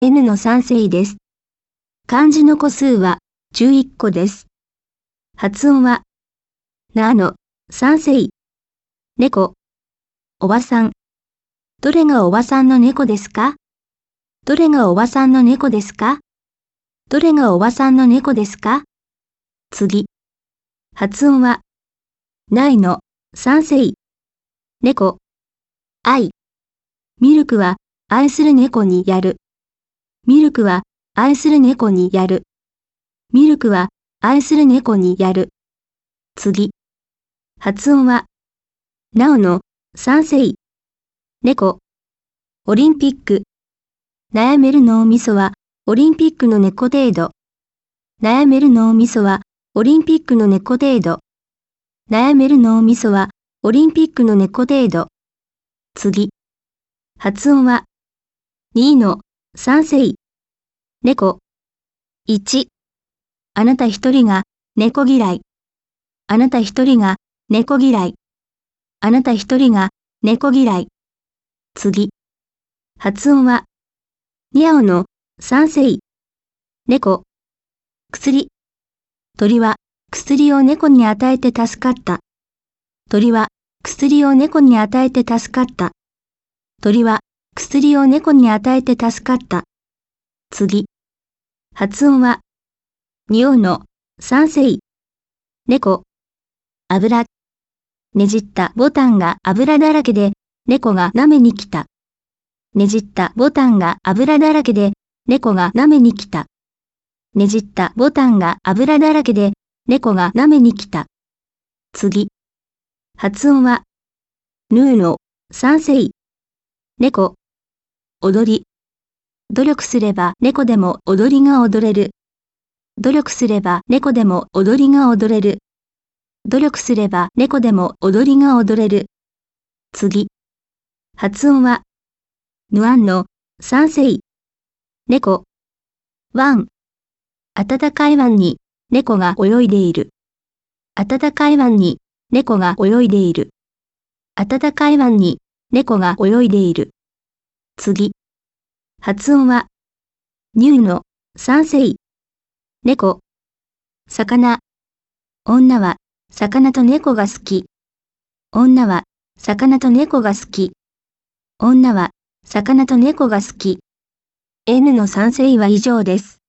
N の3世です。漢字の個数は11個です。発音は、なの3世。猫。おばさん。どれがおばさんの猫ですか？どれがおばさんの猫ですか？どれがおばさんの猫ですか？次。発音は、ないの3世。猫。愛。ミルクは愛する猫にやる。ミルクは愛する猫にやる。ミルクは愛する猫にやる。次。発音は、なおの3世。猫。オリンピック。悩める脳みそはオリンピックの猫程度。悩める脳みそはオリンピックの猫程度。悩める脳みそはオリンピックの猫程度。次。発音は、2の3世。猫。1。あなた一人が猫嫌い。あなた一人が猫嫌い。あなた一人が猫嫌い。次。発音は、にゃおの3世。猫。薬。鳥は薬を猫に与えて助かった。鳥は薬を猫に与えて助かった。鳥は薬を猫に与えて助かった。次。発音は、におの3世。猫。油。ねじったボタンが油だらけで、猫が舐めに来た。ねじったボタンが油だらけで、猫が舐めに来た。ねじったボタンが油だらけで、猫が舐めに来た。次。発音は、ぬーの3世。猫。踊り。努力すれば猫でも踊りが踊れる。努力すれば猫でも踊りが踊れる。努力すれば猫でも踊りが踊れる。次。発音は、ぬあんの3世。猫。湾。暖かい湾に猫が泳いでいる。暖かい湾に猫が泳いでいる。暖かい湾に猫が泳いでいる。次。発音は、にゅうの3世。猫。魚。女は魚と猫が好き。女は魚と猫が好き。女は魚と猫が好き。N の3世は以上です。